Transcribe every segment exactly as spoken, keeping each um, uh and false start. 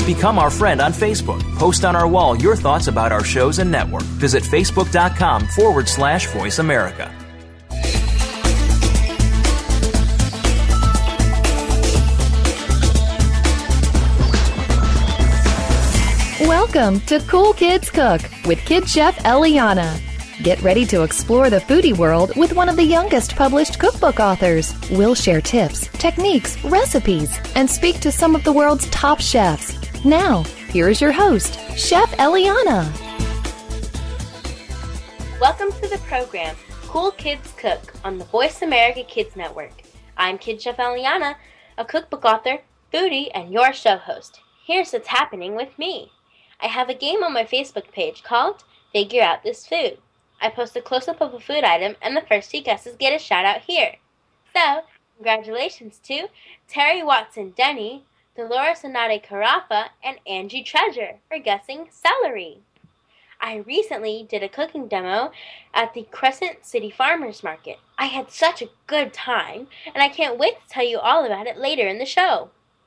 Become our friend on Facebook. Post on our wall your thoughts about our shows and network. Visit facebook.com forward slash Voice America. Welcome to Cool Kids Cook with Kid Chef Eliana. Get ready to explore the foodie world with one of the youngest published cookbook authors. We'll share tips, techniques, recipes, and speak to some of the world's top chefs. Now, here's your host, Chef Eliana. Welcome to the program, Cool Kids Cook, on the Voice America Kids Network. I'm Kid Chef Eliana, a cookbook author, foodie, and your show host. Here's what's happening with me. I have a game on my Facebook page called Figure Out This Food. I post a close-up of a food item, and the first two guesses get a shout-out here. So, congratulations to Terry Watson-Denny, Dolores Anade Carafa, and Angie Treasure for guessing celery. I recently did a cooking demo at the Crescent City Farmers Market. I had such a good time, and I can't wait to tell you all about it later in the show.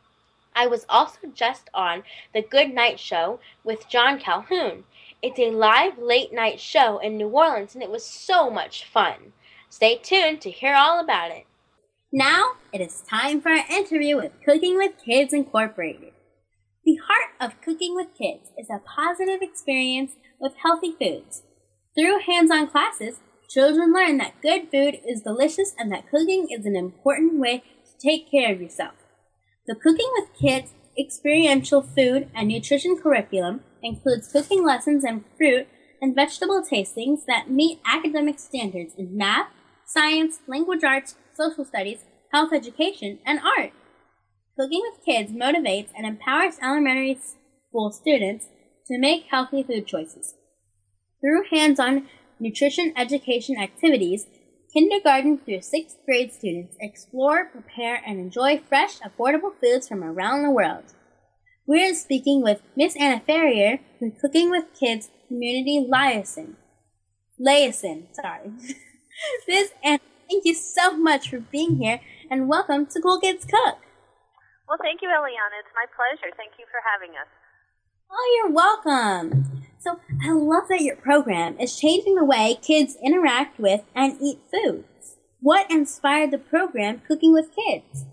I was also just on The Good Night Show with John Calhoun. It's a live late-night show in New Orleans, and it was so much fun. Stay tuned to hear all about it. Now, it is time for our interview with Cooking with Kids Incorporated. The heart of Cooking with Kids is a positive experience with healthy foods. Through hands-on classes, children learn that good food is delicious and that cooking is an important way to take care of yourself. The Cooking with Kids experiential food and nutrition curriculum includes cooking lessons and fruit and vegetable tastings that meet academic standards in math, science, language arts, social studies, health education, and art. Cooking with Kids motivates and empowers elementary school students to make healthy food choices. Through hands-on nutrition education activities, kindergarten through sixth grade students explore, prepare, and enjoy fresh, affordable foods from around the world. We're speaking with Miss Anna Ferrier from Cooking with Kids Community Liaison. Liaison, sorry. Miss Anna, thank you so much for being here, and welcome to Cool Kids Cook. Well, thank you, Eliana. It's my pleasure. Thank you for having us. Oh, you're welcome. So I love that your program is changing the way kids interact with and eat foods. What inspired the program Cooking with Kids?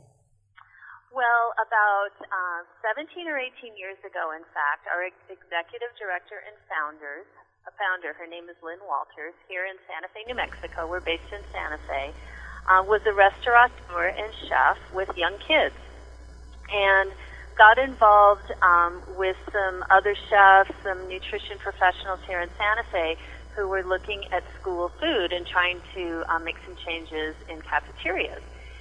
Well, about uh, seventeen or eighteen years ago, in fact, our ex- executive director and founders, a founder, her name is Lynn Walters, here in Santa Fe, New Mexico, we're based in Santa Fe, uh, was a restaurateur and chef with young kids. And got involved um, with some other chefs, some nutrition professionals here in Santa Fe who were looking at school food and trying to um, make some changes in cafeterias.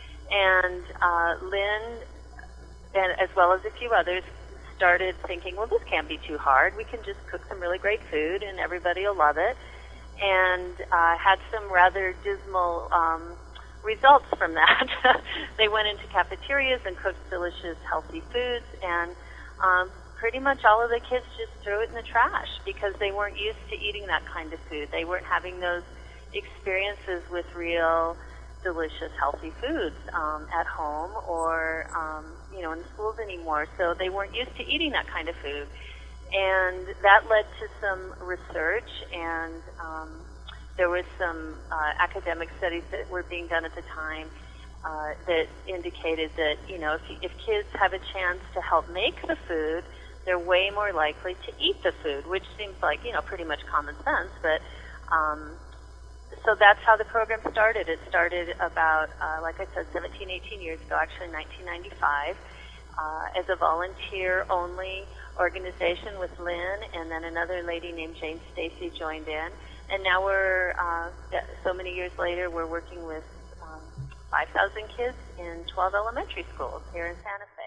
And uh, Lynn, and as well as a few others, started thinking, well, this can't be too hard. We can just cook some really great food and everybody will love it. And uh, had some rather dismal um, results from that. They went into cafeterias and cooked delicious, healthy foods, and um, pretty much all of the kids just threw it in the trash because they weren't used to eating that kind of food. They weren't having those experiences with real, delicious, healthy foods um, at home or, um, you know, in schools anymore. So they weren't used to eating that kind of food. And that led to some research, and um, there was some uh, academic studies that were being done at the time uh, that indicated that, you know, if, if kids have a chance to help make the food, they're way more likely to eat the food, which seems like, you know, pretty much common sense. But um, so that's how the program started. It started about, uh, like I said, seventeen, eighteen years ago, actually nineteen ninety-five, uh, as a volunteer-only organization with Lynn, and then another lady named Jane Stacy joined in. And now we're, uh, so many years later, we're working with um, five thousand kids in twelve elementary schools here in Santa Fe.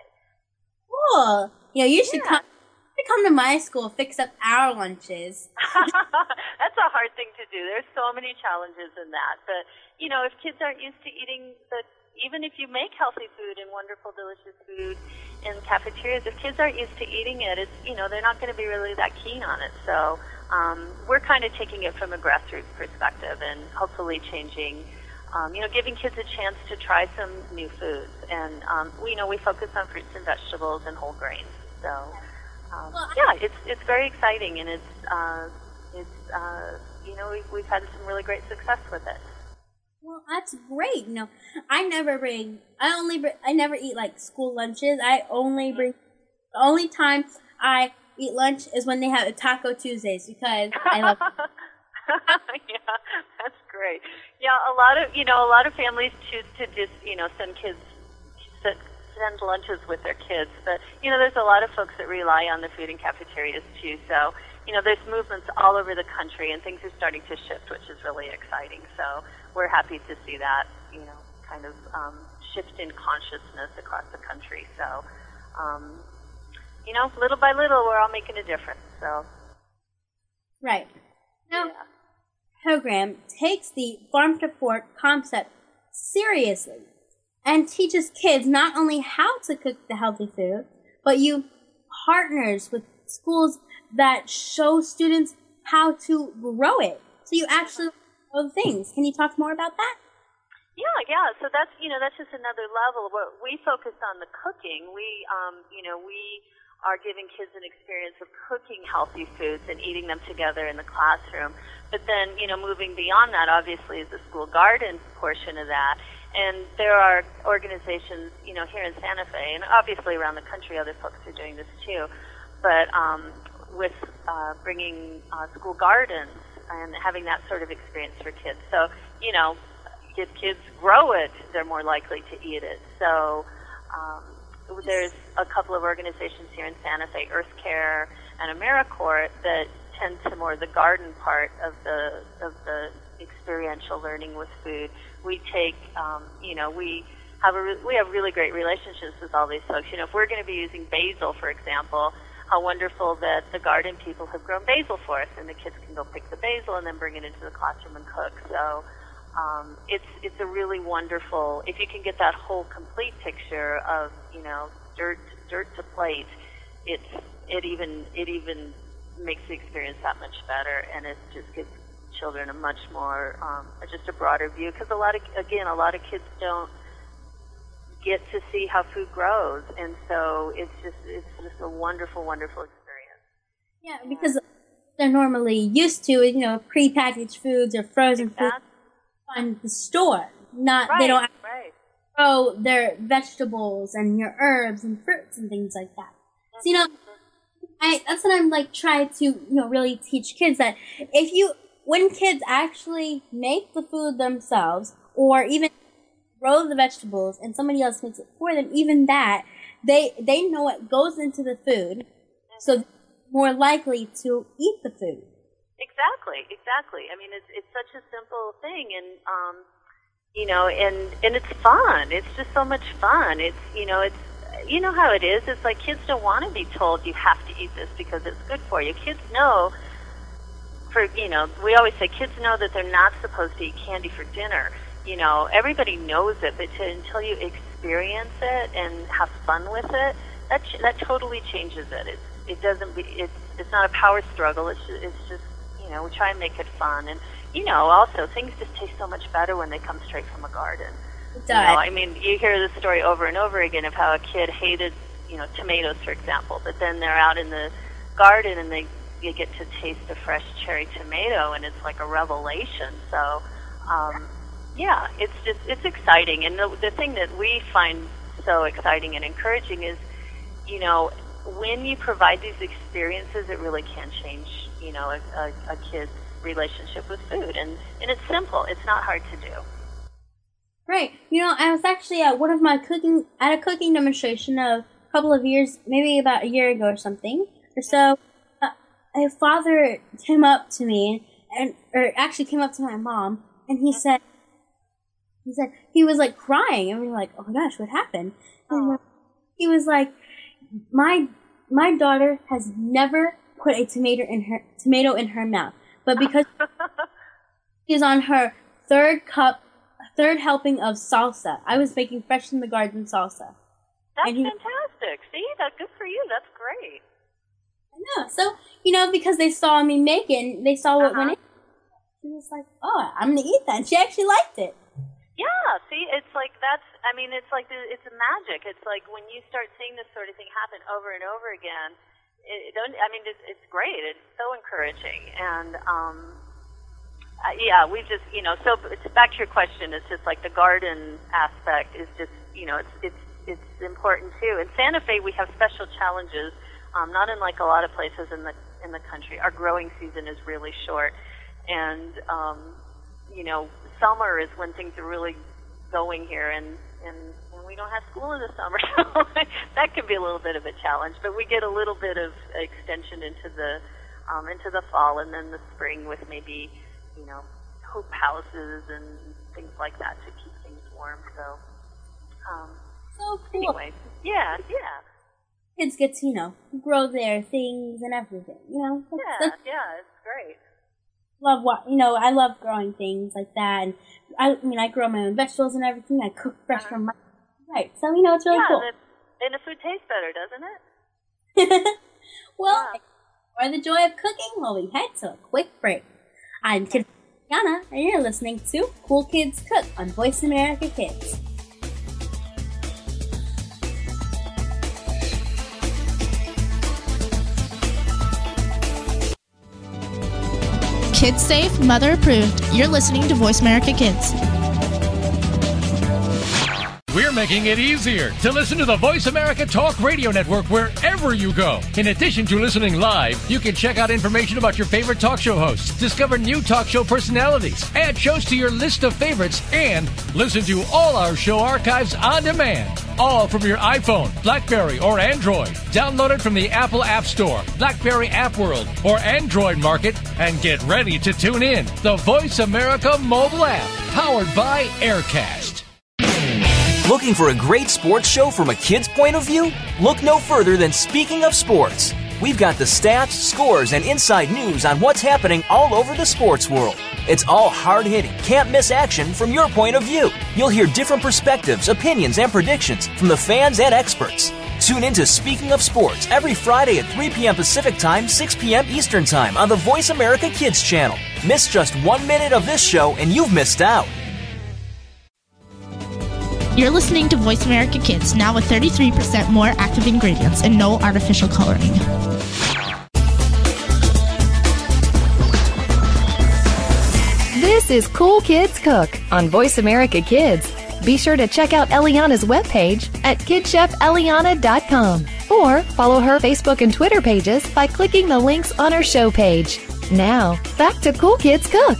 Cool. You know, you should Yeah. come, you should come to my school, fix up our lunches. That's a hard thing to do. There's so many challenges in that. But, you know, if kids aren't used to eating the, even if you make healthy food and wonderful, delicious food in cafeterias, if kids aren't used to eating it, it's, you know, they're not going to be really that keen on it. So um, we're kind of taking it from a grassroots perspective and hopefully changing, um, you know, giving kids a chance to try some new foods. And, um, we, you know, we focus on fruits and vegetables and whole grains. So um, yeah, it's it's very exciting, and it's uh, it's uh, you know we've we've had some really great success with it. Well, that's great. You know, I never bring. I only. Bring, I never eat like school lunches. I only bring. The only time I eat lunch is when they have a Taco Tuesdays because I love. Yeah, that's great. Yeah, a lot of you know a lot of families choose to just you know send kids send lunches with their kids, but you know there's a lot of folks that rely on the food in cafeterias too. So you know there's movements all over the country, and things are starting to shift, which is really exciting. So we're happy to see that you know kind of um, shift in consciousness across the country. So um, you know little by little we're all making a difference. So right now. Yeah. Program takes the farm to fork concept seriously and teaches kids not only how to cook the healthy food, but you partners with schools that show students how to grow it. So you actually know things. Can you talk more about that? Yeah, yeah. So that's you know that's just another level where we focus on the cooking. We um, you know we are giving kids an experience of cooking healthy foods and eating them together in the classroom. But then, you know, moving beyond that, obviously, is the school garden portion of that. And there are organizations, you know, here in Santa Fe, and obviously around the country, other folks are doing this too, but um, with uh, bringing uh, school gardens and having that sort of experience for kids. So, you know, if kids grow it, they're more likely to eat it. So, um, there's a couple of organizations here in Santa Fe, Earth Care and AmeriCorps, that tend to more the garden part of the of the experiential learning with food. We take, um, you know, we have a re- we have really great relationships with all these folks. You know, if we're going to be using basil, for example, how wonderful that the garden people have grown basil for us, and the kids can go pick the basil and then bring it into the classroom and cook. So. Um, it's it's a really wonderful, if you can get that whole complete picture of, you know, dirt dirt to plate, it's it even it even makes the experience that much better, and it just gives children a much more um, just a broader view, because a lot of again a lot of kids don't get to see how food grows, and so it's just it's just a wonderful wonderful experience. Yeah, because they're normally used to you know prepackaged foods or frozen Exactly. foods on the store. Not Right, they don't right. grow their vegetables and your herbs and fruits and things like that. So you know, I that's what I'm like trying to you know really teach kids that if you when kids actually make the food themselves or even grow the vegetables and somebody else makes it for them, even that they they know what goes into the food, so they're more likely to eat the food. Exactly, exactly. I mean, it's it's such a simple thing, and um, you know, and and it's fun. It's just so much fun. It's you know, it's you know how it is. It's like kids don't want to be told you have to eat this because it's good for you. Kids know. For you know, we always say kids know that they're not supposed to eat candy for dinner. You know, everybody knows it, but to, until you experience it and have fun with it, that that totally changes it. It's it doesn't be it's it's not a power struggle. It's it's just you know, we try and make it fun. And, you know, also, things just taste so much better when they come straight from a garden. It does. You know, I mean, you hear this story over and over again of how a kid hated, you know, tomatoes, for example, but then they're out in the garden and they you get to taste a fresh cherry tomato, and it's like a revelation. So, um, yeah, it's just, it's exciting. And the, the thing that we find so exciting and encouraging is, you know, when you provide these experiences, it really can change, you know, a, a, a kid's relationship with food. And, and it's simple. It's not hard to do. Right. You know, I was actually at one of my cooking, at a cooking demonstration a couple of years, maybe about a year ago or something, or so. Uh, a father came up to me, and or actually came up to my mom, and he said, he said, he was like crying, and we were like, oh my gosh, what happened? And he was like, my my daughter has never put a tomato in her tomato in her mouth, but because she's on her third cup, third helping of salsa. I was making fresh from the garden salsa. That's and he, fantastic. See, that's good for you. That's great. I know. So you know, because they saw me making, they saw what Uh-huh. went in. She was like, "Oh, I'm gonna eat that." And she actually liked it. Yeah, see, it's like that's, I mean, it's like, the, it's a magic. It's like when you start seeing this sort of thing happen over and over again, it, don't, I mean, it's, it's great. It's so encouraging. And, um, uh, yeah, we just, you know, so it's back to your question. It's just like the garden aspect is just, you know, it's, it's, it's important too. In Santa Fe, we have special challenges, um, not unlike a lot of places in the, in the country. Our growing season is really short. And, um, you know, summer is when things are really going here, and, and, and we don't have school in the summer, so that can be a little bit of a challenge. But we get a little bit of extension into the um, into the fall, and then the spring with maybe, you know, hoop houses and things like that to keep things warm. So, um, so cool. Anyway, yeah, yeah. Kids get to, you know, grow their things and everything, you know. That's, yeah, that's, yeah, it's great. Love what you know. I love growing things like that, and I, I mean, I grow my own vegetables and everything. I cook fresh uh-huh. from my right, so you know it's really yeah, cool. The, and the food tastes better, doesn't it? Well, yeah. for the joy of cooking, well, we head to a quick break. I'm Kid Yana, and you're listening to Cool Kids Cook on Voice America Kids. Kids safe, mother approved. You're listening to Voice America Kids. We're making it easier to listen to the Voice America Talk Radio Network wherever you go. In addition to listening live, you can check out information about your favorite talk show hosts, discover new talk show personalities, add shows to your list of favorites, and listen to all our show archives on demand. All from your iPhone, BlackBerry, or Android. Download it from the Apple App Store, BlackBerry App World, or Android Market, and get ready to tune in. The Voice America mobile app, powered by Aircast. Looking for a great sports show from a kid's point of view? Look no further than Speaking of Sports. We've got the stats, scores, and inside news on what's happening all over the sports world. It's all hard-hitting, can't-miss action from your point of view. You'll hear different perspectives, opinions, and predictions from the fans and experts. Tune in to Speaking of Sports every Friday at three p.m. Pacific Time, six p.m. Eastern Time on the Voice America Kids channel. Miss just one minute of this show and you've missed out. You're listening to Voice America Kids, now with thirty-three percent more active ingredients and no artificial coloring. This is Cool Kids Cook on Voice America Kids. Be sure to check out Eliana's webpage at kid chef eliana dot com or follow her Facebook and Twitter pages by clicking the links on her show page. Now, back to Cool Kids Cook.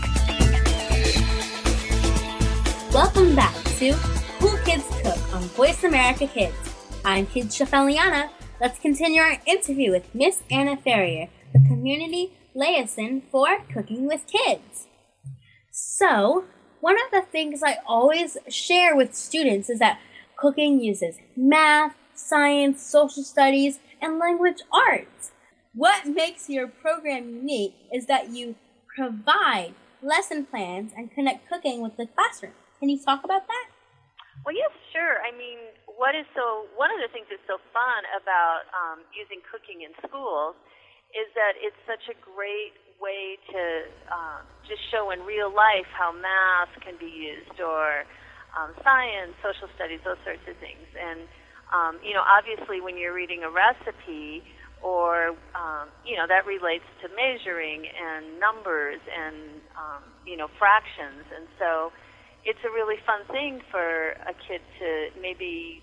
Welcome back to Cool Kids Cook on Voice America Kids. I'm Kid Chef Eliana. Let's continue our interview with Miss Anna Ferrier, the community liaison for Cooking with Kids. So, one of the things I always share with students is that cooking uses math, science, social studies, and language arts. What makes your program unique is that you provide lesson plans and connect cooking with the classroom. Can you talk about that? Well, yes, sure. I mean, what is so one of the things that's so fun about um, using cooking in schools is that it's such a great way to um, just show in real life how math can be used, or um, science, social studies, those sorts of things. And, um, you know, obviously when you're reading a recipe, or, um, you know, that relates to measuring and numbers and, um, you know, fractions. And so it's a really fun thing for a kid to maybe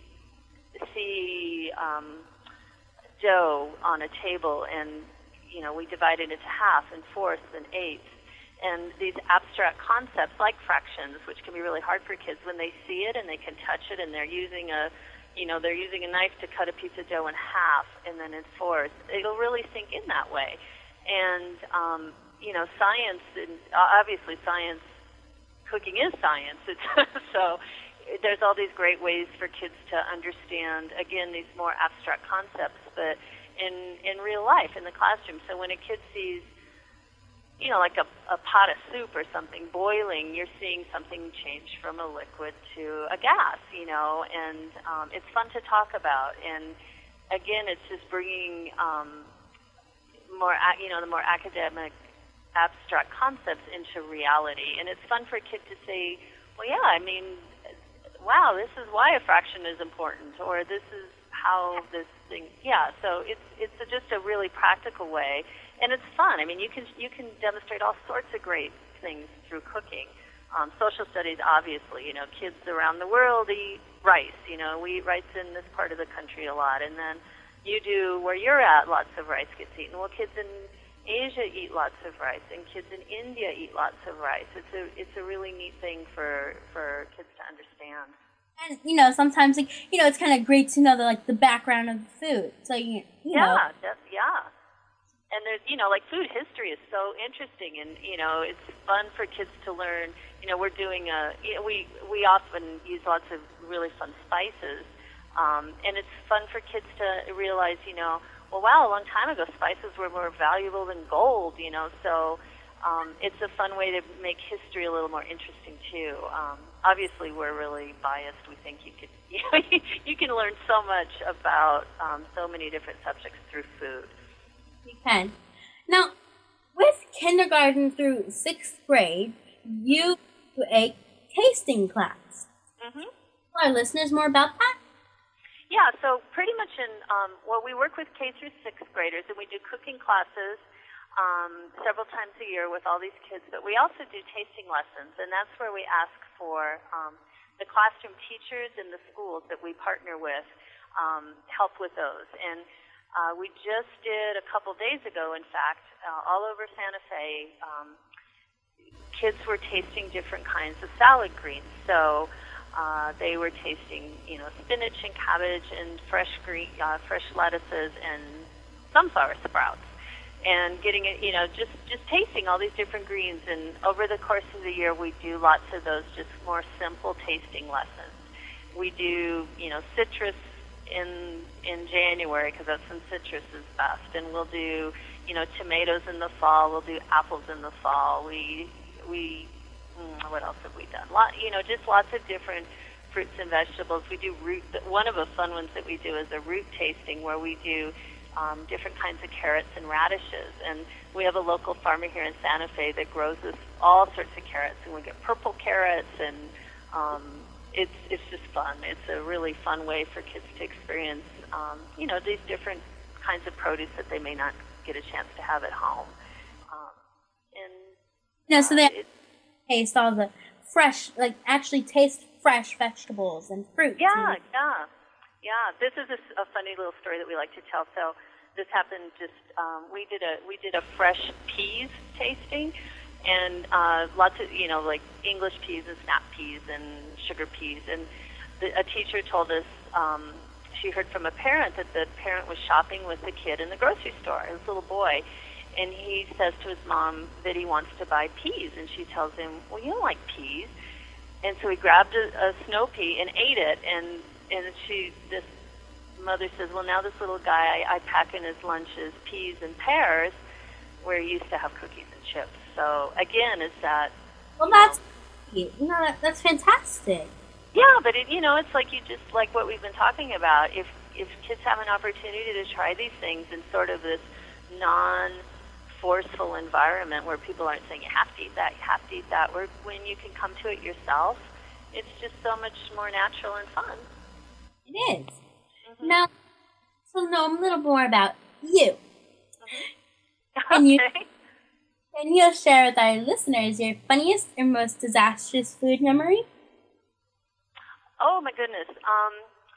see um, dough on a table, and, you know, we divide it into half and fourths and eighths. And these abstract concepts like fractions, which can be really hard for kids when they see it and they can touch it, and they're using a, you know, they're using a knife to cut a piece of dough in half and then in fourths. It'll really sink in that way. And, um, you know, science, and obviously science, cooking is science. It's so there's all these great ways for kids to understand, again, these more abstract concepts, but in, in real life, in the classroom. So when a kid sees, you know, like a, a pot of soup or something boiling, you're seeing something change from a liquid to a gas, you know, and um, it's fun to talk about. And again, it's just bringing um, more, you know, the more academic, abstract concepts into reality. And it's fun for a kid to say, well, yeah, I mean, wow, this is why a fraction is important, or this is how this using, yeah, so it's it's a, just a really practical way, and it's fun. I mean, you can you can demonstrate all sorts of great things through cooking. Um, social studies, obviously, you know, kids around the world eat rice. You know, we eat rice in this part of the country a lot, and then you do where you're at, lots of rice gets eaten. Well, kids in Asia eat lots of rice, and kids in India eat lots of rice. It's a it's a really neat thing for for kids to understand. And, you know, sometimes, like, you know, it's kind of great to know the, like, the background of the food. So, you, you yeah, know. That's, yeah. And there's, you know, like food history is so interesting, and, you know, it's fun for kids to learn. You know, we're doing a, you know, we, we often use lots of really fun spices, um, and it's fun for kids to realize, you know, well, wow, a long time ago, spices were more valuable than gold, you know, so um, it's a fun way to make history a little more interesting, too. Um, obviously, we're really biased. We think you could, you know, you can learn so much about um, so many different subjects through food. You can. Now, with kindergarten through sixth grade, you do a tasting class. Mm-hmm. Tell our listeners more about that? Yeah, so pretty much in, um, well, we work with K through sixth graders, and we do cooking classes um, several times a year with all these kids, but we also do tasting lessons, and that's where we ask for um, the classroom teachers in the schools that we partner with um, help with those. And uh, we just did a couple days ago, in fact, uh, all over Santa Fe, um, kids were tasting different kinds of salad greens. So uh, they were tasting, you know, spinach and cabbage and fresh green, uh, fresh lettuces and sunflower sprouts, and getting it, you know, just just tasting all these different greens. And over the course of the year, we do lots of those just more simple tasting lessons. We do, you know, citrus in in January because that's when citrus is best, and we'll do, you know, tomatoes in the fall. We'll do apples in the fall. We we mm, what else have we done? Lot, you know, just lots of different fruits and vegetables. We do root. One of the fun ones that we do is a root tasting, where we do um, different kinds of carrots and radishes. And we have a local farmer here in Santa Fe that grows us all sorts of carrots, and we get purple carrots, and um, it's it's just fun. It's a really fun way for kids to experience, um, you know, these different kinds of produce that they may not get a chance to have at home. Um, and Yeah, so they uh, taste all the fresh, like actually taste fresh vegetables and fruits. Yeah, and, yeah, yeah. This is a, a funny little story that we like to tell. So this happened just um, we did a we did a fresh peas tasting, and uh, lots of, you know, like English peas and snap peas and sugar peas. And the, a teacher told us um, she heard from a parent that the parent was shopping with the kid in the grocery store, this little boy. And he says to his mom that he wants to buy peas, and she tells him, well, you don't like peas. And so he grabbed a, a snow pea and ate it, and and she, this mother says, well, now this little guy, I, I pack in his lunches peas and pears, where he used to have cookies and chips. So again, is that, well, that's you know, that, that's fantastic. yeah, but it, you know, it's like you just like what we've been talking about. If if kids have an opportunity to try these things in sort of this non forceful environment where people aren't saying you have to eat that, you have to eat that, where when you can come to it yourself, it's just so much more natural and fun. It is. Mm-hmm. Now, so know a little more about you. Mm-hmm. Can you Okay. can you share with our listeners your funniest or most disastrous food memory? Oh my goodness. Um,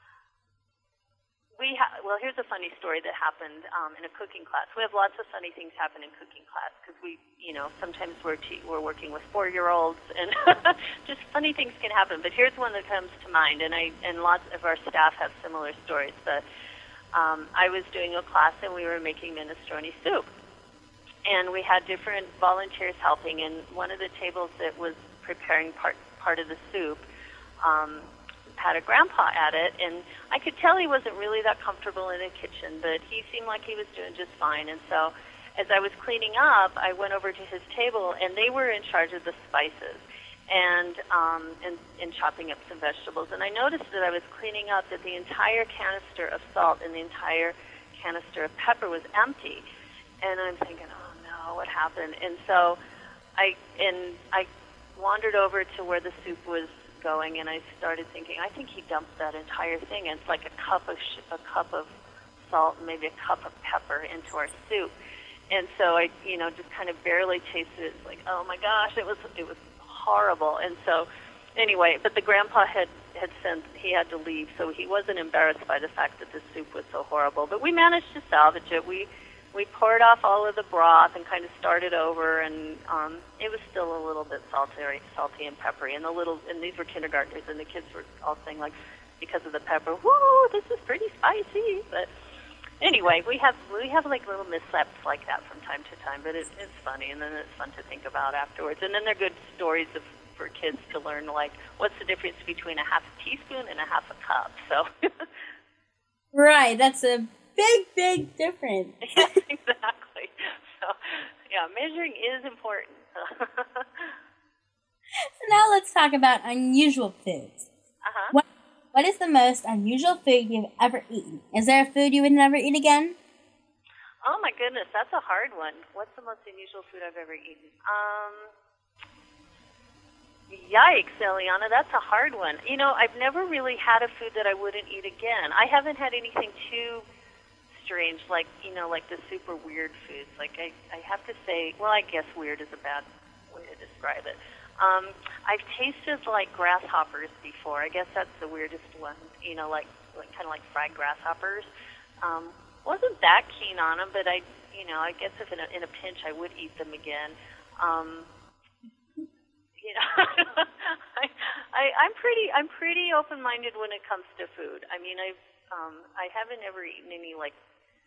We ha- well, here's a funny story that happened um, in a cooking class. We have lots of funny things happen in cooking class because we, you know, sometimes we're te- we're working with four-year-olds, and just funny things can happen. But here's one that comes to mind, and I and lots of our staff have similar stories. But um, I was doing a class, and we were making minestrone soup, and we had different volunteers helping. And one of the tables that was preparing part part of the soup Um, had a grandpa at it, and I could tell he wasn't really that comfortable in the kitchen, but he seemed like he was doing just fine. And so as I was cleaning up, I went over to his table, and they were in charge of the spices and, um, and, and chopping up some vegetables. And I noticed that I was cleaning up that the entire canister of salt and the entire canister of pepper was empty. And I'm thinking, oh no, what happened? And so I, and I wandered over to where the soup was going, and I started thinking, I think he dumped that entire thing. And it's like a cup of sh- a cup of salt and maybe a cup of pepper into our soup. And so I, you know, just kind of barely tasted it. Like, oh my gosh, it was it was horrible. And so, anyway, but the grandpa had had since he had to leave, so he wasn't embarrassed by the fact that the soup was so horrible. But we managed to salvage it. We we poured off all of the broth and kind of started over, and um, it was still a little bit salty, salty and peppery. And the little and these were kindergartners, and the kids were all saying like, because of the pepper, whoa, this is pretty spicy. But anyway, we have we have like little missteps like that from time to time, but it, it's funny, and then it's fun to think about afterwards. And then they're good stories of, for kids to learn, like what's the difference between a half a teaspoon and a half a cup. So right, that's a big, big difference. Exactly. So yeah, measuring is important. So now let's talk about unusual foods. Uh-huh. What What is the most unusual food you've ever eaten? Is there a food you would never eat again? Oh my goodness, that's a hard one. What's the most unusual food I've ever eaten? Um, yikes, Eliana, that's a hard one. You know, I've never really had a food that I wouldn't eat again. I haven't had anything too strange, like, you know, like the super weird foods. Like, I, I have to say, well, I guess weird is a bad way to describe it. Um, I've tasted like grasshoppers before. I guess that's the weirdest one. You know, like, like kind of like fried grasshoppers. Um, wasn't that keen on them, but I, you know, I guess if in a, in a pinch I would eat them again. Um, you know, I, I, I'm pretty, I'm pretty open-minded when it comes to food. I mean, I've, um, I haven't ever eaten any like.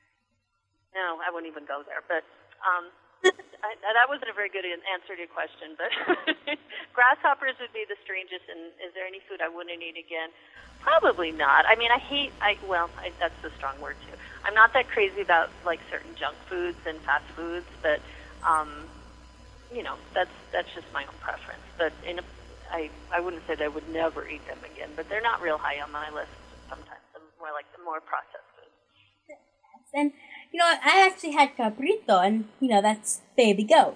No, I won't even go there. But. Um, I, that wasn't a very good answer to your question, but grasshoppers would be the strangest. And is there any food I wouldn't eat again? Probably not. I mean, I hate. I well, I, that's a strong word too. I'm not that crazy about like certain junk foods and fast foods, but um, you know, that's that's just my own preference. But in a, I I wouldn't say that I would never eat them again. But they're not real high on my list. Sometimes I'm more like the more processed foods. And you know, I actually had cabrito, and, you know, that's baby goat.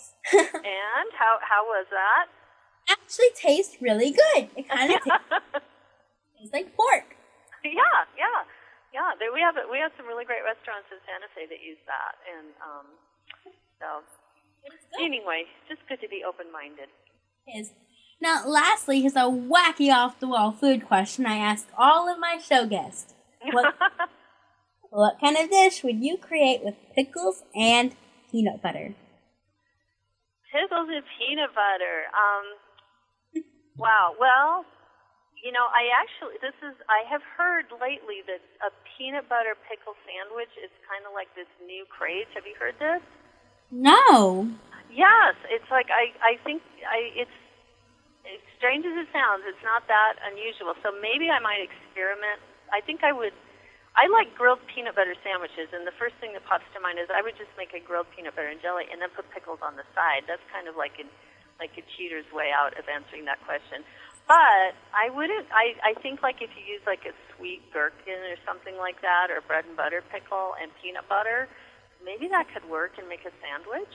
And how how was that? Actually tastes really good. It kind of tastes, tastes like pork. Yeah, yeah, yeah. There, we have we have some really great restaurants in Santa Fe that use that, and um, so anyway, just good to be open-minded. Is now, lastly, here's a wacky off-the-wall food question I ask all of my show guests. What, What kind of dish would you create with pickles and peanut butter? Pickles and peanut butter. Um, wow. Well, you know, I actually, this is, I have heard lately that a peanut butter pickle sandwich is kind of like this new craze. Have you heard this? No. Yes. It's like, I, I think, I it's, as strange as it sounds, it's not that unusual. So maybe I might experiment. I think I would. I like grilled peanut butter sandwiches, and the first thing that pops to mind is I would just make a grilled peanut butter and jelly and then put pickles on the side. That's kind of like a, like a cheater's way out of answering that question. But I wouldn't, I, I think like if you use like a sweet gherkin or something like that, or bread and butter pickle and peanut butter, maybe that could work and make a sandwich.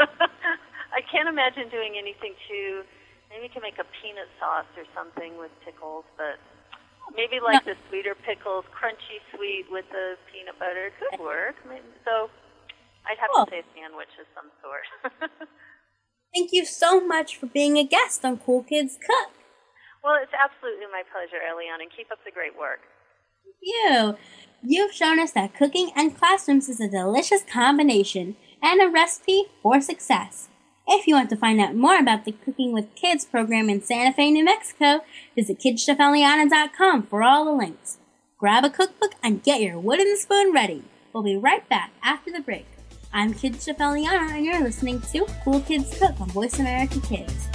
I can't imagine doing anything too, maybe you can make a peanut sauce or something with pickles, but maybe like no. the sweeter pickles, crunchy sweet with the peanut butter could work. So I'd have cool. to say a sandwich of some sort. Thank you so much for being a guest on Cool Kids Cook. Well, it's absolutely my pleasure, Eliana, and keep up the great work. Thank you. You've shown us that cooking and classrooms is a delicious combination and a recipe for success. If you want to find out more about the Cooking with Kids program in Santa Fe, New Mexico, visit Kid Chef Eliana dot com for all the links. Grab a cookbook and get your wooden spoon ready. We'll be right back after the break. I'm Kid Chef Eliana, and you're listening to Cool Kids Cook on Voice America Kids.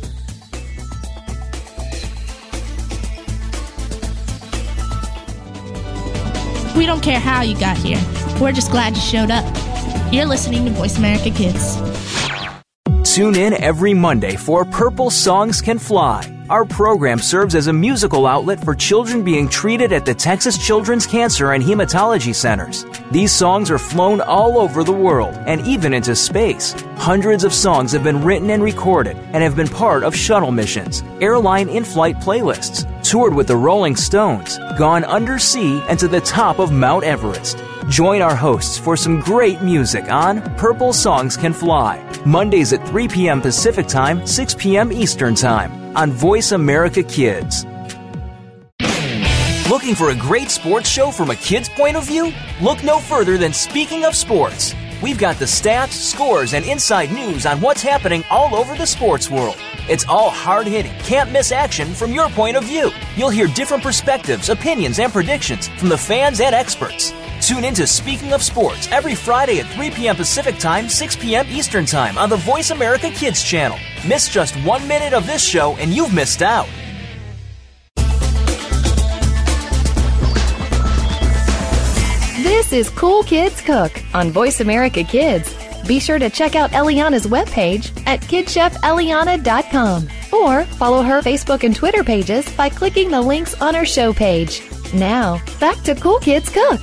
We don't care how you got here. We're just glad you showed up. You're listening to Voice America Kids. Tune in every Monday for Purple Songs Can Fly. Our program serves as a musical outlet for children being treated at the Texas Children's Cancer and Hematology Centers. These songs are flown all over the world and even into space. Hundreds of songs have been written and recorded and have been part of shuttle missions, airline in-flight playlists, toured with the Rolling Stones, gone undersea and to the top of Mount Everest. Join our hosts for some great music on Purple Songs Can Fly, Mondays at three p.m. Pacific Time, six p.m. Eastern Time on Voice America Kids. Looking for a great sports show from a kid's point of view? Look no further than Speaking of Sports. We've got the stats, scores, and inside news on what's happening all over the sports world. It's all hard-hitting, can't-miss action from your point of view. You'll hear different perspectives, opinions, and predictions from the fans and experts. Tune in to Speaking of Sports every Friday at three p.m. Pacific Time, six p.m. Eastern Time on the Voice America Kids channel. Miss just one minute of this show and you've missed out. This is Cool Kids Cook on Voice America Kids. Be sure to check out Eliana's webpage at kid chef eliana dot com or follow her Facebook and Twitter pages by clicking the links on her show page. Now, back to Cool Kids Cook.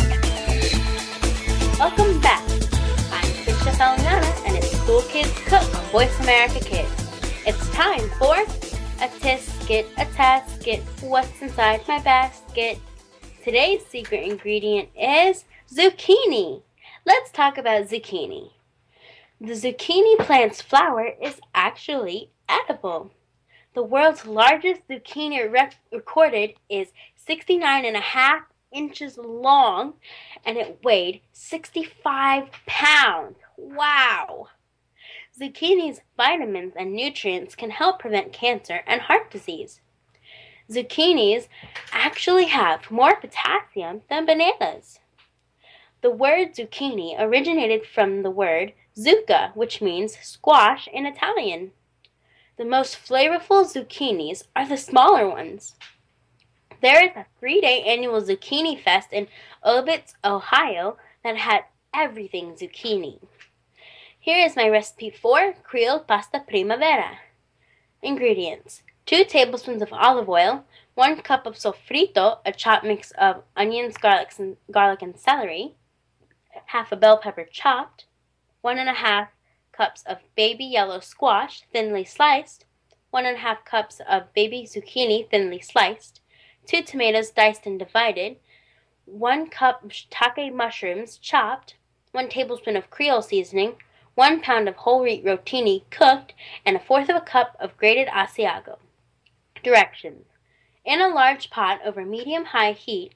Welcome back. I'm Kid Chef Eliana, and it's Cool Kids Cook on Voice America Kids. It's time for a tisket, a tasket, what's inside my basket. Today's secret ingredient is zucchini. Let's talk about zucchini. The zucchini plant's flower is actually edible. The world's largest zucchini rec- recorded is sixty-nine and a half inches long, and it weighed sixty-five pounds. Wow! Zucchini's vitamins and nutrients can help prevent cancer and heart disease. Zucchinis actually have more potassium than bananas. The word zucchini originated from the word zucca, which means squash in Italian. The most flavorful zucchinis are the smaller ones. There is a three-day annual zucchini fest in Obitz, Ohio that had everything zucchini. Here is my recipe for Creole pasta primavera. Ingredients: two tablespoons of olive oil, one cup of sofrito, a chopped mix of onions, garlic, and, garlic and celery, half a bell pepper chopped, one and a half cups of baby yellow squash, thinly sliced, one and a half cups of baby zucchini, thinly sliced, two tomatoes diced and divided, one cup of shiitake mushrooms chopped, one tablespoon of Creole seasoning, one pound of whole wheat rotini cooked, and a fourth of a cup of grated Asiago. Directions: in a large pot over medium-high heat,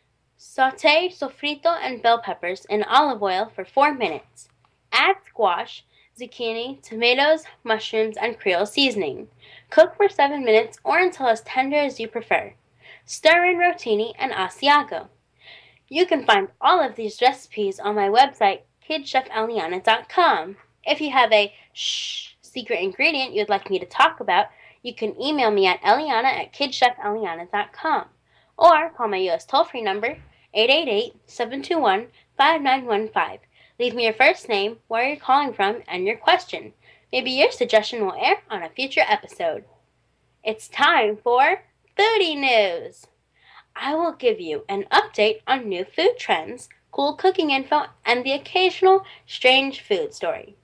sauté sofrito and bell peppers in olive oil for four minutes. Add squash, zucchini, tomatoes, mushrooms, and Creole seasoning. Cook for seven minutes or until as tender as you prefer. Stir in rotini and Asiago. You can find all of these recipes on my website, kid chef eliana dot com. If you have a shh secret ingredient you'd like me to talk about, you can email me at eliana at kid chef eliana dot com or call my U S toll-free number, eight eight eight, seven two one, five nine one five. Leave me your first name, where you're calling from, and your question. Maybe your suggestion will air on a future episode. It's time for Foodie News. I will give you an update on new food trends, cool cooking info, and the occasional strange food story.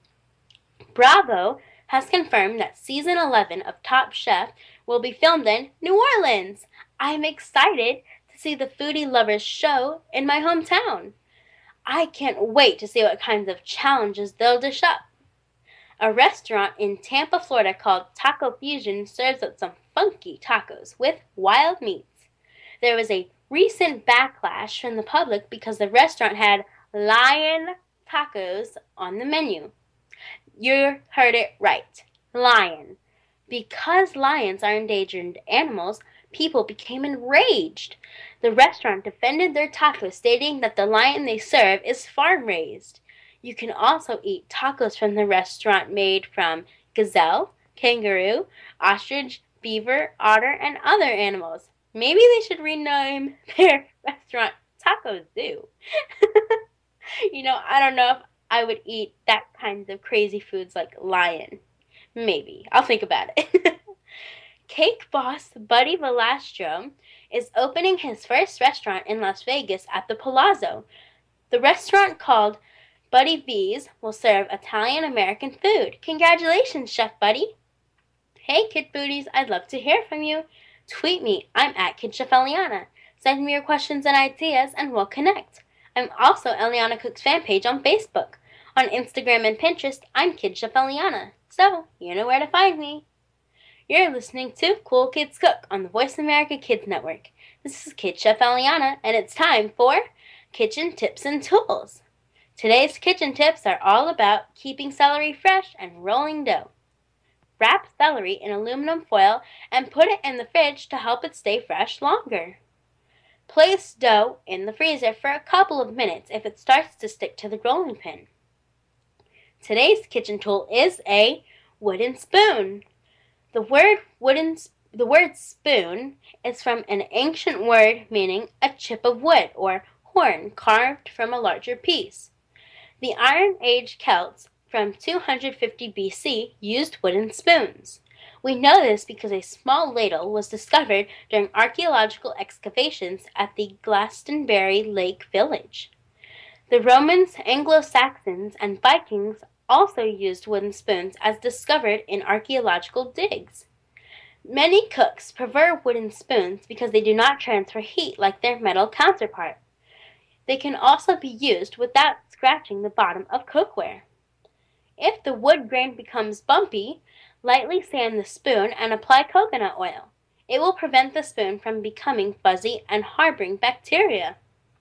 Bravo has confirmed that season eleven of Top Chef will be filmed in New Orleans. I'm excited to see the foodie lovers show in my hometown. I can't wait to see what kinds of challenges they'll dish up. A restaurant in Tampa, Florida called Taco Fusion serves up some funky tacos with wild meats. There was a recent backlash from the public because the restaurant had lion tacos on the menu. You heard it right. Lion. Because lions are endangered animals, people became enraged. The restaurant defended their tacos, stating that the lion they serve is farm-raised. You can also eat tacos from the restaurant made from gazelle, kangaroo, ostrich, beaver, otter, and other animals. Maybe they should rename their restaurant Taco Zoo. You know, I don't know if I would eat that kinds of crazy foods like lion. Maybe. I'll think about it. Cake boss Buddy Valastro is opening his first restaurant in Las Vegas at the Palazzo. The restaurant, called Buddy V's, will serve Italian-American food. Congratulations, Chef Buddy! Hey, Kid Foodies, I'd love to hear from you. Tweet me. I'm at KidChef Eliana. Send me your questions and ideas and we'll connect. I'm also Eliana Cook's fan page on Facebook. On Instagram and Pinterest, I'm KidChef Eliana. So, you know where to find me. You're listening to Cool Kids Cook on the Voice America Kids Network. This is KidChef Eliana, and it's time for Kitchen Tips and Tools. Today's kitchen tips are all about keeping celery fresh and rolling dough. Wrap celery in aluminum foil and put it in the fridge to help it stay fresh longer. Place dough in the freezer for a couple of minutes if it starts to stick to the rolling pin. Today's kitchen tool is a wooden spoon. The word wooden the word spoon is from an ancient word meaning a chip of wood or horn carved from a larger piece. The Iron Age Celts from two hundred fifty B C used wooden spoons. We know this because a small ladle was discovered during archaeological excavations at the Glastonbury Lake Village. The Romans, Anglo-Saxons, and Vikings also used wooden spoons as discovered in archaeological digs. Many cooks prefer wooden spoons because they do not transfer heat like their metal counterpart. They can also be used without scratching the bottom of cookware. If the wood grain becomes bumpy, lightly sand the spoon and apply coconut oil. It will prevent the spoon from becoming fuzzy and harboring bacteria.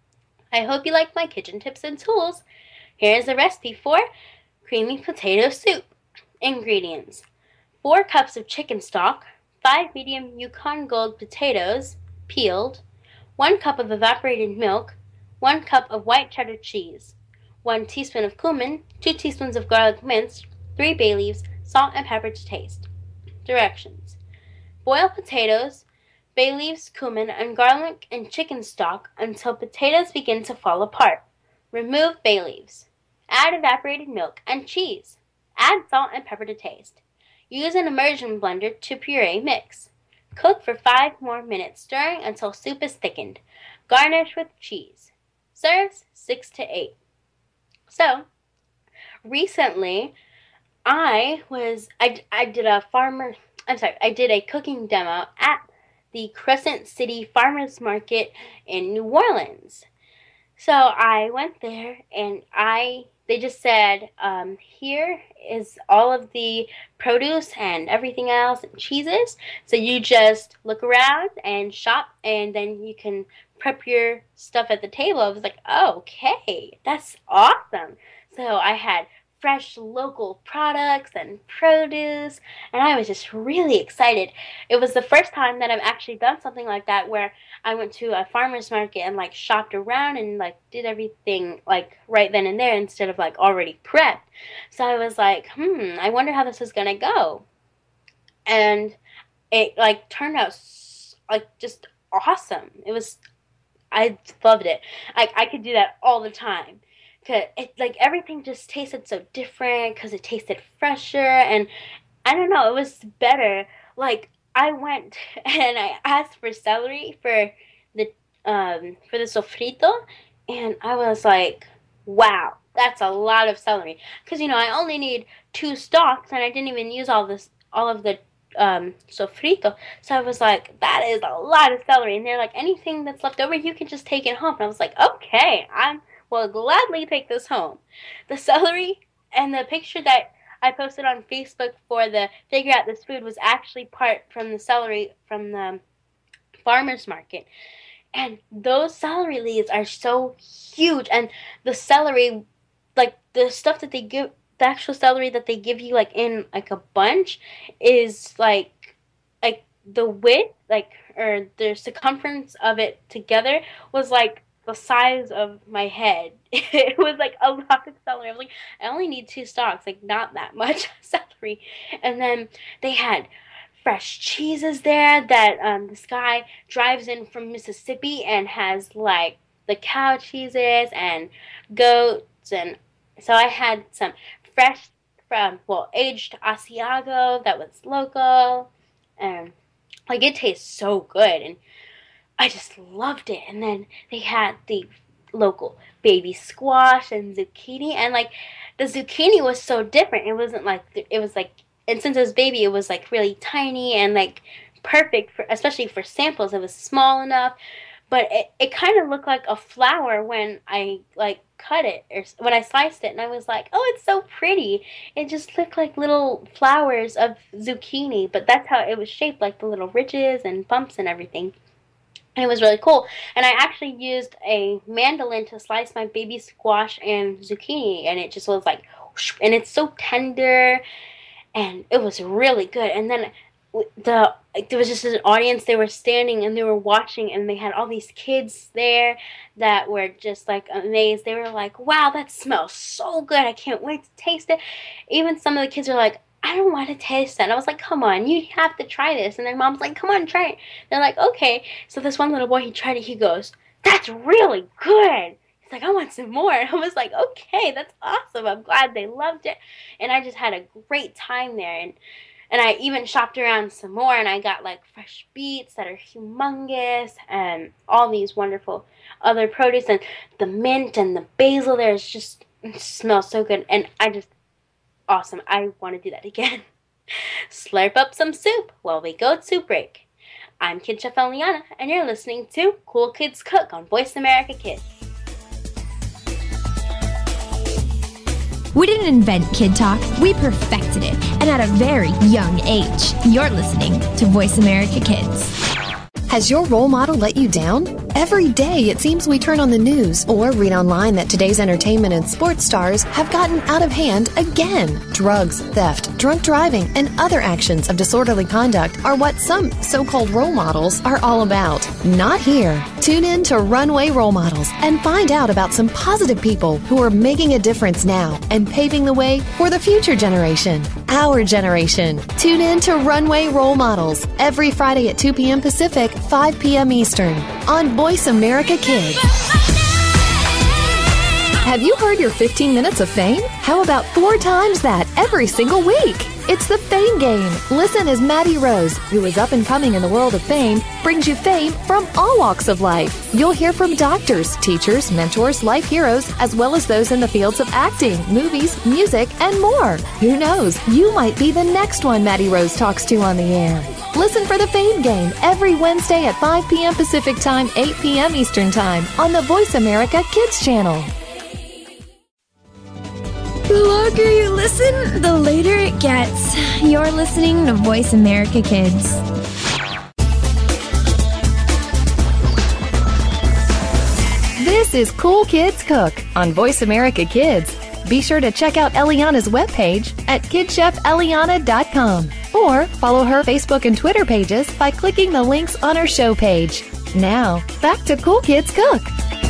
I hope you like my kitchen tips and tools. Here's a recipe for creamy potato soup. Ingredients: four cups of chicken stock, five medium Yukon Gold potatoes, peeled, one cup of evaporated milk, one cup of white cheddar cheese, one teaspoon of cumin, two teaspoons of garlic minced, three bay leaves, salt and pepper to taste. Directions: boil potatoes, bay leaves, cumin, and garlic in chicken stock until potatoes begin to fall apart. Remove bay leaves. Add evaporated milk and cheese. Add salt and pepper to taste. Use an immersion blender to puree mix. Cook for five more minutes, stirring until soup is thickened. Garnish with cheese. Serves six to eight. So, recently, I was, I, I did a farmer, I'm sorry, I did a cooking demo at the Crescent City Farmers Market in New Orleans. So I went there and I, they just said, um, here is all of the produce and everything else and cheeses. So you just look around and shop and then you can prep your stuff at the table. I was like, oh, okay, that's awesome. So I had fresh local products and produce, and I was just really excited. It was the first time that I've actually done something like that where I went to a farmer's market and like shopped around and like did everything like right then and there instead of like already prepped. So I was like, hmm, I wonder how this is gonna go. And it like turned out like just awesome. It was, I loved it. Like I could do that all the time. Cause it like everything just tasted so different because it tasted fresher and I don't know, it was better. Like I went and I asked for celery for the um for the sofrito and I was like, wow, that's a lot of celery. Because you know I only need two stalks and I didn't even use all this all of the um sofrito. So I was like, that is a lot of celery. And they're like, anything that's left over you can just take it home. And I was like, okay, I'm will gladly take this home. The celery and the picture that I posted on Facebook for the Figure Out This Food was actually part from the celery from the farmer's market. And those celery leaves are so huge. And the celery, like the stuff that they give, the actual celery that they give you like in like a bunch is like, like the width, like, or the circumference of it together was like the size of my head. It was like a lot of celery. I was like, I only need two stalks, like not that much celery. And then they had fresh cheeses there that um, this guy drives in from Mississippi and has like the cow cheeses and goats. And so I had some fresh from, well, aged Asiago that was local. And like it tastes so good. And I just loved it. And then they had the local baby squash and zucchini. And, like, the zucchini was so different. It wasn't like, it was like, and since it was baby, it was, like, really tiny and, like, perfect, for, especially for samples. It was small enough, but it, it kind of looked like a flower when I like cut it or when I sliced it, and I was like, oh, it's so pretty. It just looked like little flowers of zucchini, but that's how it was shaped, like the little ridges and bumps and everything. And it was really cool. And I actually used a mandolin to slice my baby squash and zucchini, and it just was like, whoosh, and it's so tender, and it was really good. And then the like, there was just an audience. They were standing and they were watching, and they had all these kids there that were just like amazed. They were like, wow, that smells so good. I can't wait to taste it. Even some of the kids were like, I don't want to taste that. And I was like, come on, you have to try this. And their mom's like, come on, try it. They're like, okay. So this one little boy, he tried it. He goes, that's really good. He's like, I want some more. And I was like, okay, that's awesome. I'm glad they loved it. And I just had a great time there. And And I even shopped around some more, and I got like fresh beets that are humongous and all these wonderful other produce, and the mint and the basil there is just, it smells so good. And I just, awesome. I want to do that again. Slurp up some soup while we go soup break. I'm Kid Chef Eliana, and you're listening to Cool Kids Cook on Voice America Kids. We didn't invent Kid Talk, we perfected it, and at a very young age. You're listening to Voice America Kids. Has your role model let you down? Every day it seems we turn on the news or read online that today's entertainment and sports stars have gotten out of hand again. Drugs, theft, drunk driving, and other actions of disorderly conduct are what some so-called role models are all about. Not here. Tune in to Runway Role Models and find out about some positive people who are making a difference now and paving the way for the future generation. Our generation. Tune in to Runway Role Models every Friday at two p.m. Pacific, five p.m. Eastern on Voice America Kids. Have you heard your fifteen minutes of fame? How about four times that every single week? It's the Fame Game. Listen as Maddie Rose, who is up and coming in the world of fame, brings you fame from all walks of life. You'll hear from doctors, teachers, mentors, life heroes, as well as those in the fields of acting, movies, music, and more. Who knows? You might be the next one Maddie Rose talks to on the air. Listen for the Fame Game every Wednesday at five p.m. Pacific Time, eight p.m. Eastern Time on the Voice America Kids channel. The longer you listen, the later it gets. You're listening to Voice America Kids. This is Cool Kids Cook on Voice America Kids. Be sure to check out Eliana's webpage at kid chef eliana dot com or follow her Facebook and Twitter pages by clicking the links on her show page. Now, back to Cool Kids Cook.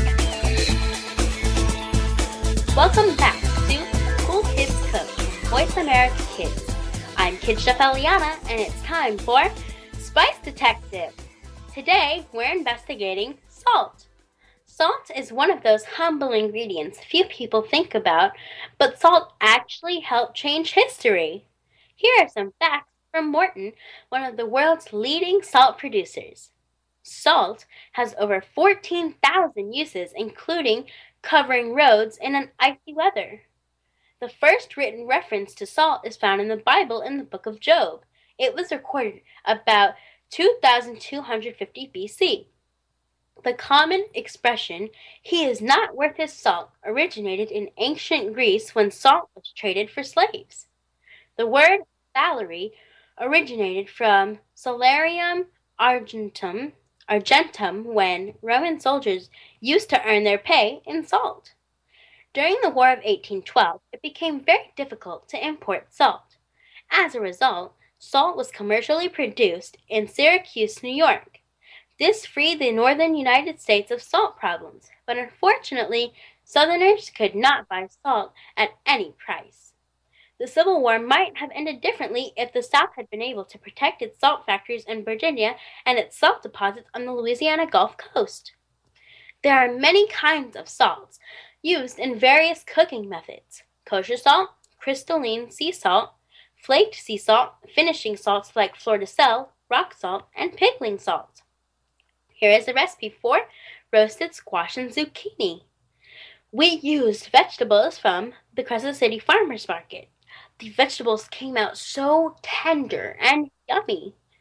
Welcome back to Cool Kids Cook, Voice America Kids. I'm Kid Chef Eliana, and it's time for Spice Detective. Today, we're investigating salt. Salt is one of those humble ingredients few people think about, but salt actually helped change history. Here are some facts from Morton, one of the world's leading salt producers. Salt has over fourteen thousand uses, including covering roads in an icy weather. The first written reference to salt is found in the Bible in the book of Job. It was recorded about two thousand two hundred fifty B C. The common expression, he is not worth his salt, originated in ancient Greece when salt was traded for slaves. The word salary originated from salarium argentum, argentum when Roman soldiers used to earn their pay in salt. During the War of eighteen twelve, it became very difficult to import salt. As a result, salt was commercially produced in Syracuse, New York. This freed the northern United States of salt problems, but unfortunately, Southerners could not buy salt at any price. The Civil War might have ended differently if the South had been able to protect its salt factories in Virginia and its salt deposits on the Louisiana Gulf Coast. There are many kinds of salts used in various cooking methods: kosher salt, crystalline sea salt, flaked sea salt, finishing salts like fleur de sel, rock salt, and pickling salt. Here is a recipe for roasted squash and zucchini. We used vegetables from the Crescent City Farmers Market. The vegetables came out so tender and yummy.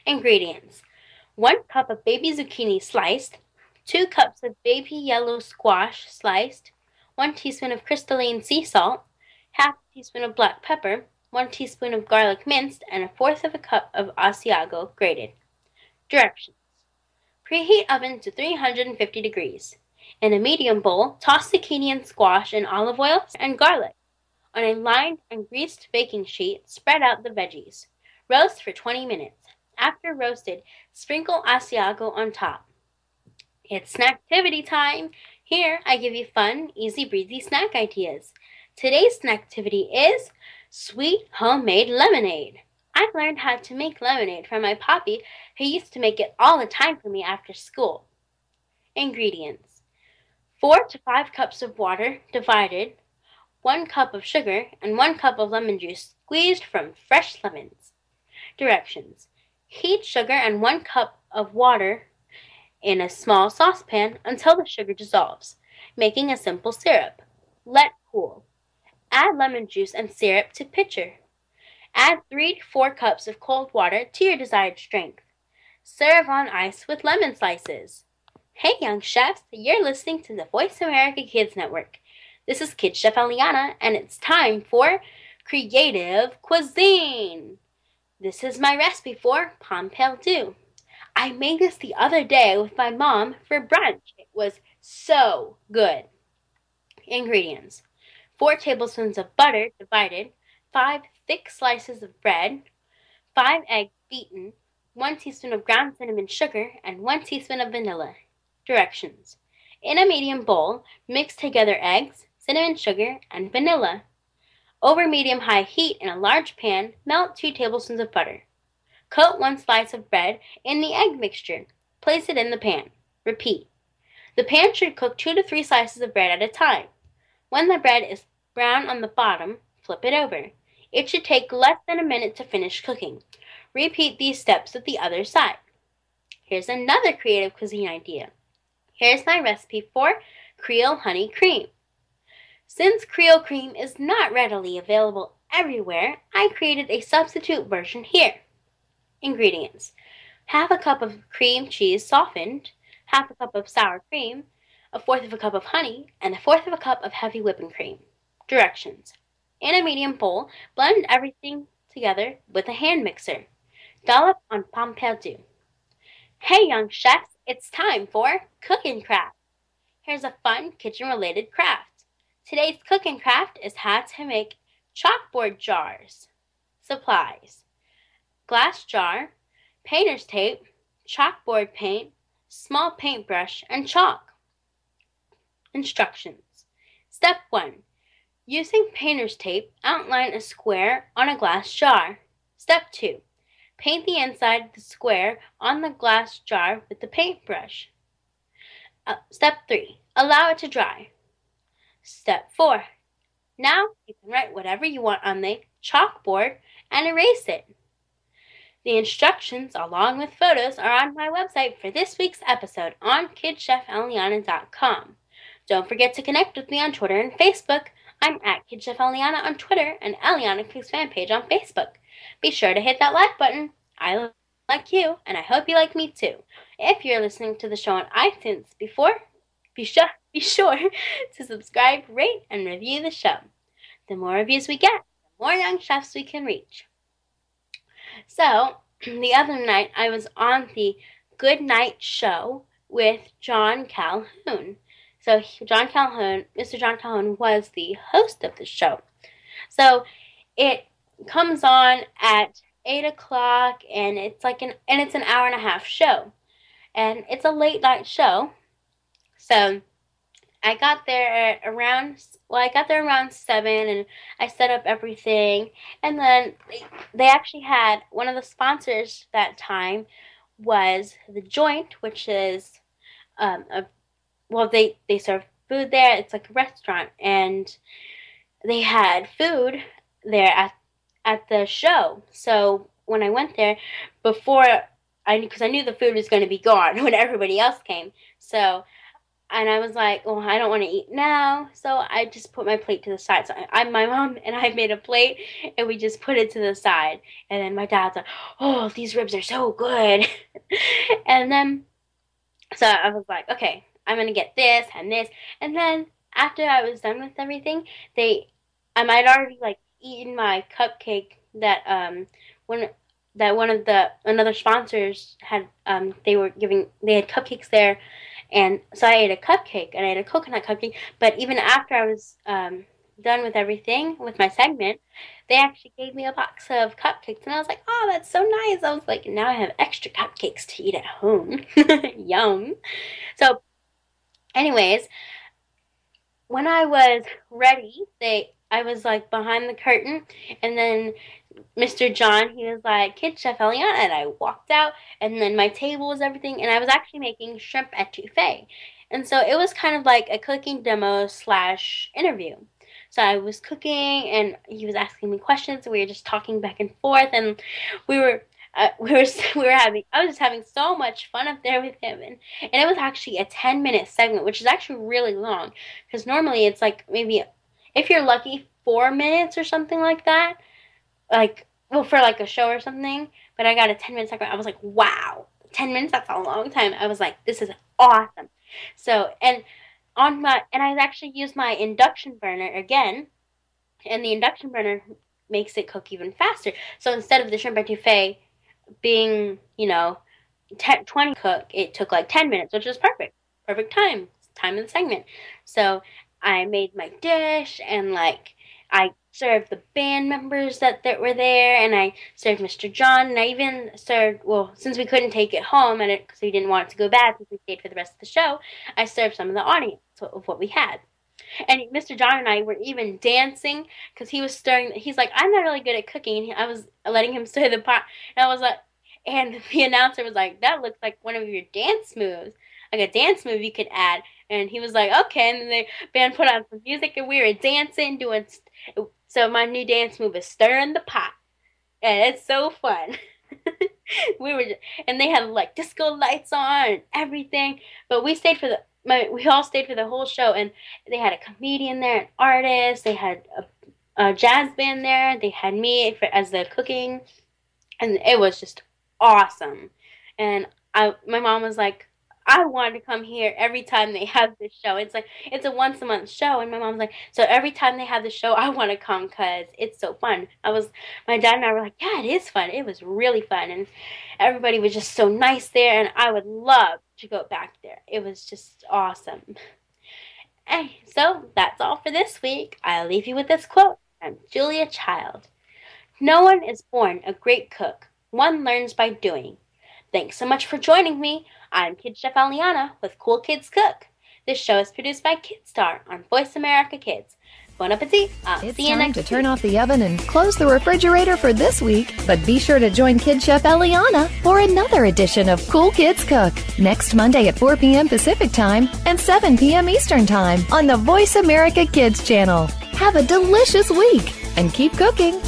Ingredients: one cup of baby zucchini sliced, two cups of baby yellow squash sliced, one teaspoon of crystalline sea salt, half a teaspoon of black pepper, one teaspoon of garlic minced, and a fourth of a cup of Asiago grated. Directions: preheat oven to three hundred fifty degrees. In a medium bowl, toss zucchini and squash in olive oil and garlic. On a lined and greased baking sheet, spread out the veggies. Roast for twenty minutes. After roasted, sprinkle Asiago on top. It's snacktivity time! Here, I give you fun, easy breezy snack ideas. Today's snacktivity is sweet homemade lemonade. I've learned how to make lemonade from my poppy, who used to make it all the time for me after school. Ingredients: four to five cups of water divided, one cup of sugar, and one cup of lemon juice squeezed from fresh lemons. Directions: heat sugar and one cup of water in a small saucepan until the sugar dissolves, making a simple syrup. Let cool. Add lemon juice and syrup to pitcher. Add three to four cups of cold water to your desired strength. Serve on ice with lemon slices. Hey young chefs, you're listening to the Voice America Kids Network. This is Kid Chef Eliana, and it's time for Creative Cuisine. This is my recipe for pomme doux. I made this the other day with my mom for brunch. It was so good. Ingredients: four tablespoons of butter divided, five thick slices of bread, five eggs beaten, one teaspoon of ground cinnamon sugar, and one teaspoon of vanilla. Directions: in a medium bowl, mix together eggs, cinnamon sugar, and vanilla. Over medium-high heat in a large pan, melt two tablespoons of butter. Coat one slice of bread in the egg mixture. Place it in the pan. Repeat. The pan should cook two to three slices of bread at a time. When the bread is brown on the bottom, flip it over. It should take less than a minute to finish cooking. Repeat these steps with the other side. Here's another creative cuisine idea. Here's my recipe for Creole honey cream. Since Creole cream is not readily available everywhere, I created a substitute version here. Ingredients: half a cup of cream cheese softened, half a cup of sour cream, a fourth of a cup of honey, and a fourth of a cup of heavy whipping cream. Directions: in a medium bowl, blend everything together with a hand mixer. Dollop on pomme doux. Hey young chefs, it's time for Cook and Craft. Here's a fun kitchen-related craft. Today's Cook and Craft is how to make chalkboard jars. Supplies: glass jar, painter's tape, chalkboard paint, small paintbrush, and chalk. Instructions: Step one. Using painter's tape, outline a square on a glass jar. Step two. Paint the inside of the square on the glass jar with the paintbrush. Uh, step three. Allow it to dry. Step four. Now you can write whatever you want on the chalkboard and erase it. The instructions, along with photos, are on my website for this week's episode on kid chef eliana dot com. Don't forget to connect with me on Twitter and Facebook. I'm at Kid Chef Eliana on Twitter and Eliana Cooks fan page on Facebook. Be sure to hit that like button. I like you, and I hope you like me too. If you're listening to the show on iTunes before, be sure, be sure to subscribe, rate, and review the show. The more reviews we get, the more young chefs we can reach. So, the other night I was on the Good Night Show with John Calhoun. So, John Calhoun, Mister John Calhoun was the host of the show. So, it comes on at eight o'clock, and it's like an and it's an hour and a half show, and it's a late night show. So, I got there at around, well, I got there around seven, and I set up everything, and then they, they actually had, one of the sponsors that time was The Joint, which is, um, a, well, they, they serve food there, it's like a restaurant, and they had food there at, at the show. So, when I went there, before, I because I knew the food was going to be gone when everybody else came, so and I was like, well, I don't want to eat now, so I just put my plate to the side. So I, I, my mom and I made a plate, and we just put it to the side. And then my dad's like, oh, these ribs are so good. And then, so I was like, okay, I'm going to get this and this. And then after I was done with everything, they, um, I'd already, like, eaten my cupcake that, um, when, that one of the, another sponsors had, um, they were giving, they had cupcakes there. And so I ate a cupcake, and I ate a coconut cupcake. But even after I was um, done with everything, with my segment, they actually gave me a box of cupcakes. And I was like, oh, that's so nice. I was like, now I have extra cupcakes to eat at home. Yum. So anyways, when I was ready, they I was like behind the curtain, and then Mister John, he was like, Kid Chef Eliana, and I walked out, and then my table was everything, and I was actually making shrimp etouffee. And so it was kind of like a cooking demo slash interview. So I was cooking, and he was asking me questions, and we were just talking back and forth, and we were uh, we were we were having I was just having so much fun up there with him, and and it was actually a ten minute segment, which is actually really long, because normally it's like maybe, if you're lucky, four minutes or something like that. Like, well, for like a show or something, but I got a ten minute segment. I was like, wow, ten minutes, that's a long time. I was like, this is awesome. So, and on my, and I actually used my induction burner again, and the induction burner makes it cook even faster. So instead of the shrimp etouffee being, you know, ten, twenty cook, it took like ten minutes, which is perfect. Perfect time, time of the segment. So I made my dish, and like, I served the band members that, that were there, and I served Mister John, and I even served, well, since we couldn't take it home, and because we didn't want it to go bad, since we stayed for the rest of the show, I served some of the audience of what we had. And Mister John and I were even dancing, because he was stirring, he's like, I'm not really good at cooking, and he, I was letting him stir the pot, and I was like, and the announcer was like, that looks like one of your dance moves, like a dance move you could add. And he was like, okay, and then the band put on some music, and we were dancing, doing, so my new dance move is stirring the pot, and it's so fun. We were, and they had like disco lights on and everything, but we stayed for the, my, we all stayed for the whole show, and they had a comedian there, an artist, they had a, a jazz band there, they had me for, as the cooking, and it was just awesome. And I, my mom was like, I wanted to come here every time they have this show. It's like, it's a once a month show. And my mom's like, so every time they have the show, I want to come because it's so fun. I was, my dad and I were like, yeah, it is fun. It was really fun. And everybody was just so nice there. And I would love to go back there. It was just awesome. And so that's all for this week. I'll leave you with this quote from Julia Child. No one is born a great cook. One learns by doing. Thanks so much for joining me. I'm Kid Chef Eliana with Cool Kids Cook. This show is produced by Kidstar on Voice America Kids. Bon appetit. I'll it's see you time next to week. turn off the oven and close the refrigerator for this week. But be sure to join Kid Chef Eliana for another edition of Cool Kids Cook next Monday at four p.m. Pacific Time and seven p.m. Eastern Time on the Voice America Kids channel. Have a delicious week and keep cooking.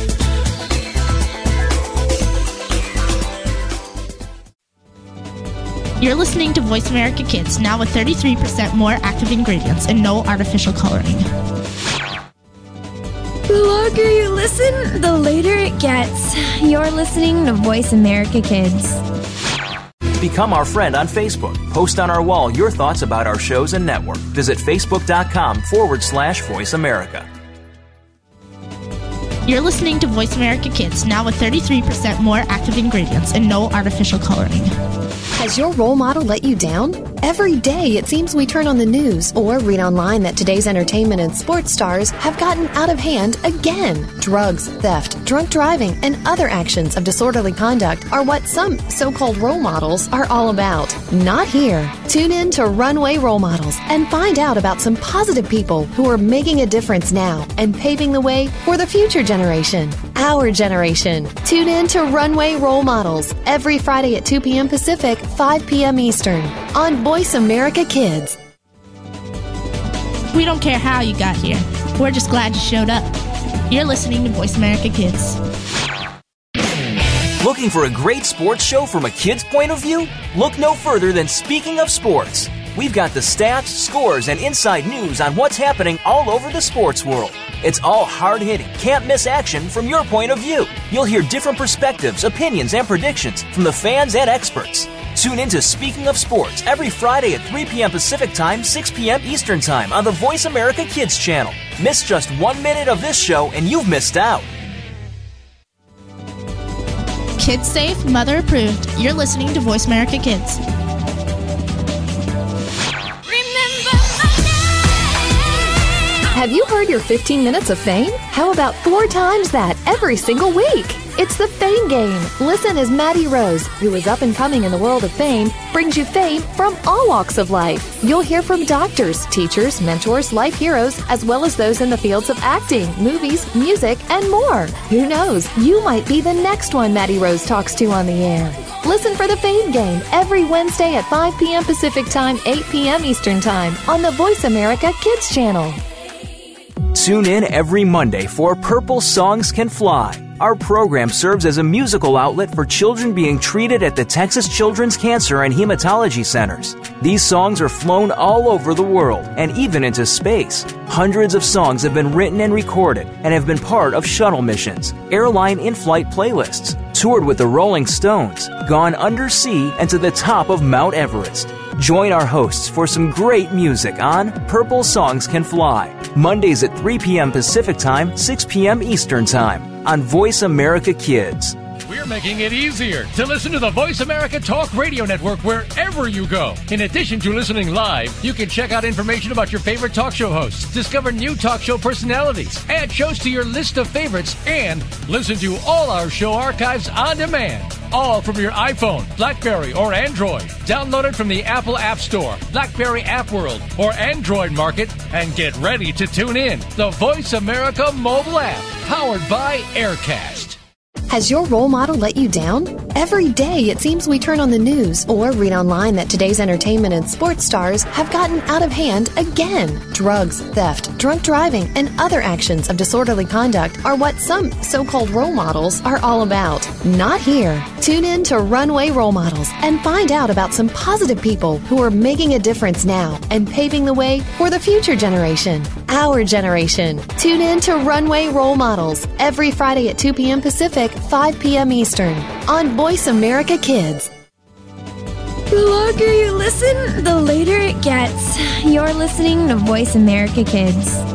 You're listening to Voice America Kids, now with thirty-three percent more active ingredients and no artificial coloring. The longer you listen, the later it gets. You're listening to Voice America Kids. Become our friend on Facebook. Post on our wall your thoughts about our shows and network. Visit facebook.com forward slash Voice America. You're listening to Voice America Kids, now with thirty-three percent more active ingredients and no artificial coloring. Has your role model let you down? Every day it seems we turn on the news or read online that today's entertainment and sports stars have gotten out of hand again. Drugs, theft, drunk driving, and other actions of disorderly conduct are what some so-called role models are all about. Not here. Tune in to Runway Role Models and find out about some positive people who are making a difference now and paving the way for the future generation. Our generation. Tune in to Runway Role Models every Friday at two p.m. Pacific, five p.m. Eastern on Voice America Kids. We don't care how you got here. We're just glad you showed up. You're listening to Voice America Kids. Looking for a great sports show from a kid's point of view? Look no further than Speaking of Sports. We've got the stats, scores, and inside news on what's happening all over the sports world. It's all hard-hitting, can't-miss action from your point of view. You'll hear different perspectives, opinions, and predictions from the fans and experts. Tune in to Speaking of Sports every Friday at three p.m. Pacific Time, six p.m. Eastern Time on the Voice America Kids channel. Miss just one minute of this show and you've missed out. Kids safe, mother approved. You're listening to Voice America Kids. Have you heard your fifteen minutes of fame? How about four times that every single week? It's the Fame Game. Listen as Maddie Rose, who is up and coming in the world of fame, brings you fame from all walks of life. You'll hear from doctors, teachers, mentors, life heroes, as well as those in the fields of acting, movies, music, and more. Who knows? You might be the next one Maddie Rose talks to on the air. Listen for the Fame Game every Wednesday at five p.m. Pacific Time, eight p.m. Eastern Time on the Voice America Kids channel. Tune in every Monday for Purple Songs Can Fly. Our program serves as a musical outlet for children being treated at the Texas Children's Cancer and Hematology Centers. These songs are flown all over the world and even into space. Hundreds of songs have been written and recorded and have been part of shuttle missions, airline in-flight playlists, toured with the Rolling Stones, gone undersea and to the top of Mount Everest. Join our hosts for some great music on Purple Songs Can Fly, Mondays at three p.m. Pacific Time, six p.m. Eastern Time on Voice America Kids. We're making it easier to listen to the Voice America Talk Radio Network wherever you go. In addition to listening live, you can check out information about your favorite talk show hosts, discover new talk show personalities, add shows to your list of favorites, and listen to all our show archives on demand. All from your iPhone, BlackBerry, or Android. Download it from the Apple App Store, BlackBerry App World, or Android Market, and get ready to tune in. The Voice America mobile app, powered by Aircast. Has your role model let you down? Every day it seems we turn on the news or read online that today's entertainment and sports stars have gotten out of hand again. Drugs, theft, drunk driving, and other actions of disorderly conduct are what some so-called role models are all about. Not here. Tune in to Runway Role Models and find out about some positive people who are making a difference now and paving the way for the future generation. Our generation. Tune in to Runway Role Models every Friday at two p.m. Pacific, five p.m. Eastern on Voice America Kids. The longer you listen, the later it gets. You're listening to Voice America Kids.